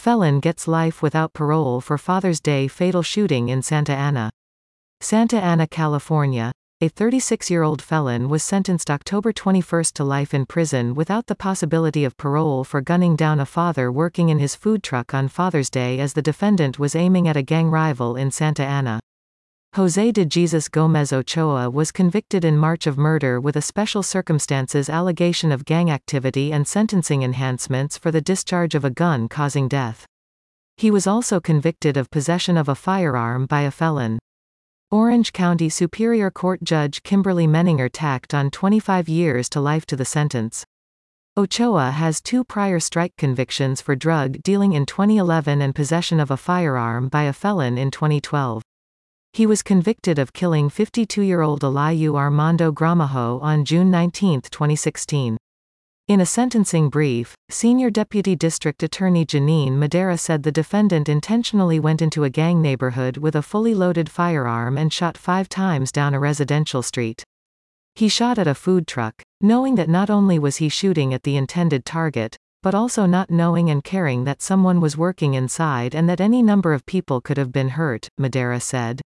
Felon gets life without parole for Father's Day fatal shooting in Santa Ana. Santa Ana, California. A 36-year-old felon was sentenced October 21 to life in prison without the possibility of parole for gunning down a father working in his food truck on Father's Day as the defendant was aiming at a gang rival in Santa Ana. José de Jesus Gómez Ochoa was convicted in March of murder with a special circumstances allegation of gang activity and sentencing enhancements for the discharge of a gun causing death. He was also convicted of possession of a firearm by a felon. Orange County Superior Court Judge Kimberly Menninger tacked on 25 years to life to the sentence. Ochoa has 2 prior strike convictions for drug dealing in 2011 and possession of a firearm by a felon in 2012. He was convicted of killing 52-year-old Eliu Armando Gramajo on June 19, 2016. In a sentencing brief, Senior Deputy District Attorney Janine Madera said the defendant intentionally went into a gang neighborhood with a fully loaded firearm and shot 5 times down a residential street. He shot at a food truck, knowing that not only was he shooting at the intended target, but also not knowing and caring that someone was working inside and that any number of people could have been hurt, Madera said.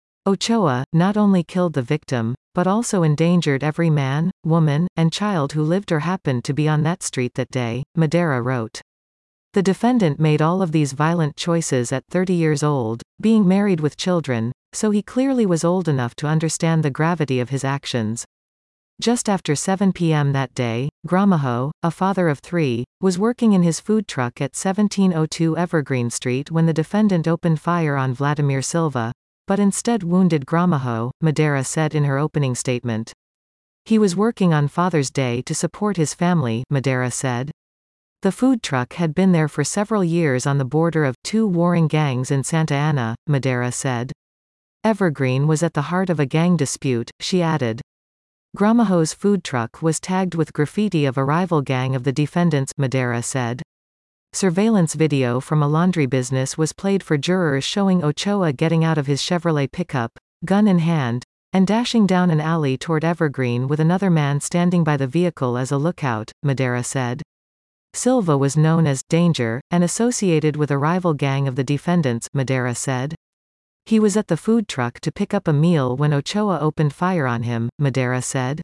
Ochoa not only killed the victim, but also endangered every man, woman, and child who lived or happened to be on that street that day, Madera wrote. The defendant made all of these violent choices at 30 years old, being married with children, so he clearly was old enough to understand the gravity of his actions. Just after 7 p.m. that day, Gramajo, a father of 3, was working in his food truck at 1702 Evergreen Street when the defendant opened fire on Vladimir Silva, but instead wounded Gramajo, Madera said in her opening statement. He was working on Father's Day to support his family, Madera said. The food truck had been there for several years on the border of 2 warring gangs in Santa Ana, Madera said. Evergreen was at the heart of a gang dispute, she added. Gramajo's food truck was tagged with graffiti of a rival gang of the defendants, Madera said. Surveillance video from a laundry business was played for jurors showing Ochoa getting out of his Chevrolet pickup, gun in hand, and dashing down an alley toward Evergreen with another man standing by the vehicle as a lookout, Madera said. Silva was known as Danger and associated with a rival gang of the defendants, Madera said. He was at the food truck to pick up a meal when Ochoa opened fire on him, Madera said.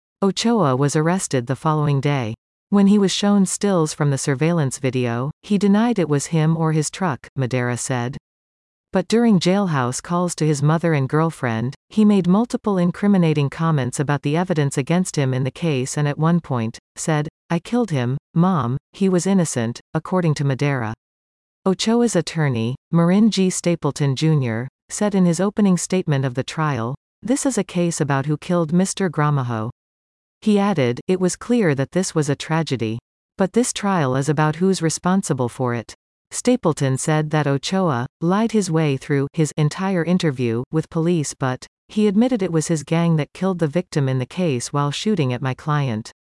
Ochoa was arrested the following day. When he was shown stills from the surveillance video, he denied it was him or his truck, Madera said. But during jailhouse calls to his mother and girlfriend, he made multiple incriminating comments about the evidence against him in the case and at one point, said, "I killed him, Mom, he was innocent," according to Madera. Ochoa's attorney, Marin G. Stapleton Jr., said in his opening statement of the trial, "This is a case about who killed Mr. Gramajo." He added, "It was clear that this was a tragedy. But this trial is about who's responsible for it." Stapleton said that Ochoa lied his way through his entire interview with police, but he admitted it was his gang that killed the victim in the case while shooting at my client.